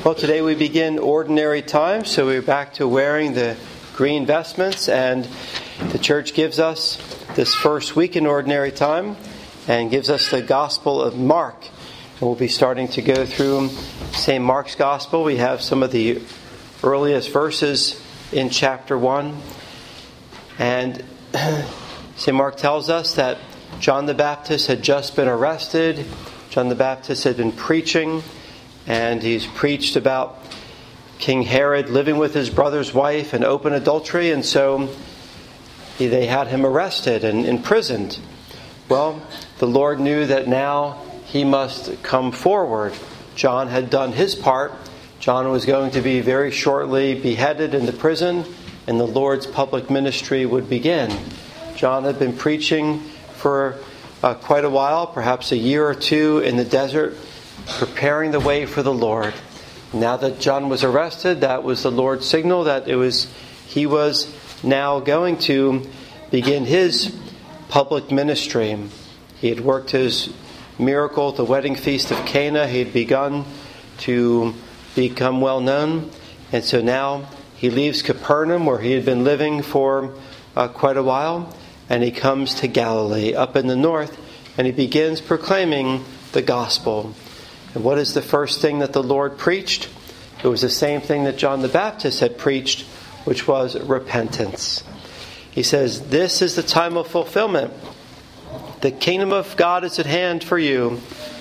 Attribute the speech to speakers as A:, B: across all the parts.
A: Well, today we begin ordinary time, so we're back to wearing the green vestments, and the church gives us this first week in ordinary time and gives us the Gospel of Mark. And we'll be starting to go through St. Mark's Gospel. We have some of the earliest verses in chapter 1. And St. Mark tells us that John the Baptist had just been arrested. John the Baptist had been preaching, and he's preached about King Herod living with his brother's wife and open adultery, and so they had him arrested and imprisoned. Well, the Lord knew that now he must come forward. John had done his part. John was going to be very shortly beheaded in the prison, and the Lord's public ministry would begin. John had been preaching for quite a while, perhaps a year or two in the desert, preparing the way for the Lord. Now that John was arrested, that was the Lord's signal that he was now going to begin his public ministry. He had worked his miracle at the wedding feast of Cana. He had begun to become well known, and so now he leaves Capernaum, where he had been living for quite a while, and he comes to Galilee up in the north, and he begins proclaiming the gospel. And what is the first thing that the Lord preached? It was the same thing that John the Baptist had preached, which was repentance. He says, "This is the time of fulfillment. The kingdom of God is at hand for you.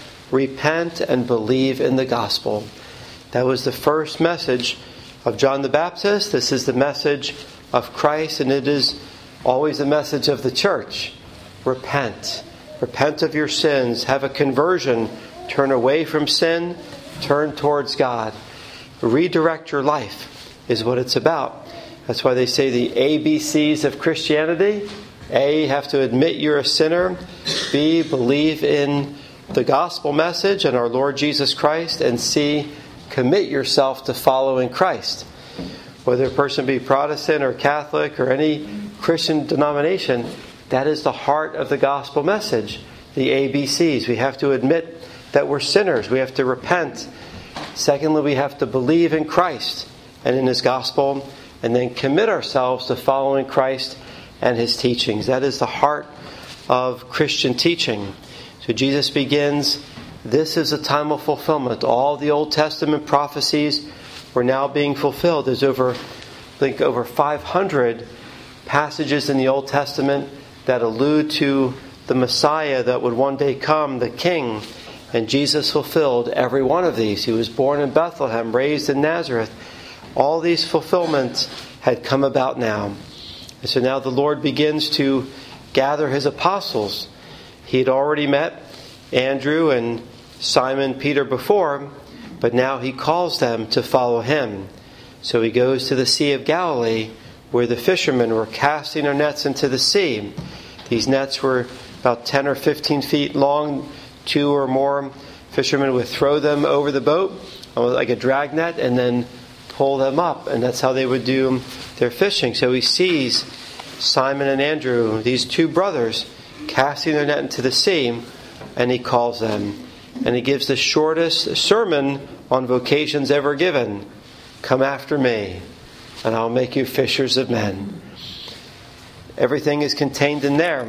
A: Repent and believe in the gospel." That was the first message of John the Baptist. This is the message of Christ, and it is always the message of the church. Repent. Repent of your sins. Have a conversion. Turn away from sin. Turn towards God. Redirect your life is what it's about. That's why they say the ABCs of Christianity. A, you have to admit you're a sinner. B, believe in the gospel message and our Lord Jesus Christ. And C, commit yourself to following Christ. Whether a person be Protestant or Catholic or any Christian denomination, that is the heart of the gospel message. The ABCs. We have to admit that we're sinners. We have to repent. Secondly, we have to believe in Christ and in His gospel, and then commit ourselves to following Christ and His teachings. That is the heart of Christian teaching. So Jesus begins, this is a time of fulfillment. All the Old Testament prophecies were now being fulfilled. There's over 500 passages in the Old Testament that allude to the Messiah that would one day come, the King. And Jesus fulfilled every one of these. He was born in Bethlehem, raised in Nazareth. All these fulfillments had come about now. And so now the Lord begins to gather His apostles. He had already met Andrew and Simon Peter before, but now He calls them to follow Him. So He goes to the Sea of Galilee, where the fishermen were casting their nets into the sea. These nets were about 10 or 15 feet long. 2 or more fishermen would throw them over the boat like a drag net and then pull them up, and that's how they would do their fishing. So He sees Simon and Andrew, these two brothers, casting their net into the sea, and He calls them. And He gives the shortest sermon on vocations ever given. "Come after me, and I'll make you fishers of men." Everything is contained in there.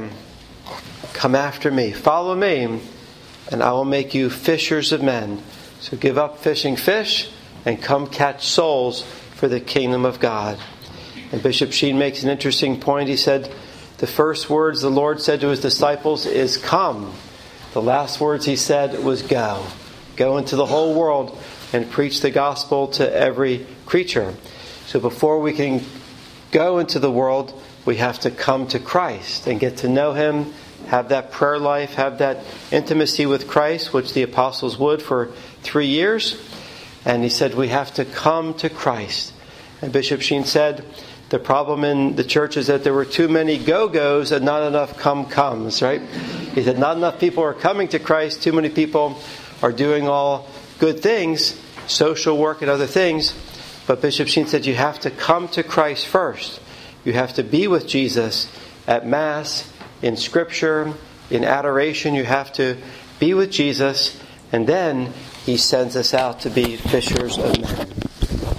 A: Come after me, follow me, and I will make you fishers of men. So give up fishing fish and come catch souls for the kingdom of God. And Bishop Sheen makes an interesting point. He said, the first words the Lord said to His disciples is come. The last words He said was go. Go into the whole world and preach the gospel to every creature. So before we can go into the world, we have to come to Christ and get to know Him, have that prayer life, have that intimacy with Christ, which the apostles would for 3 years. And he said we have to come to Christ. And Bishop Sheen said the problem in the church is that there were too many go-go's and not enough come-comes, right? He said not enough people are coming to Christ. Too many people are doing all good things, social work and other things. But Bishop Sheen said you have to come to Christ first. You have to be with Jesus at Mass, in Scripture, in adoration. You have to be with Jesus, and then He sends us out to be fishers of men.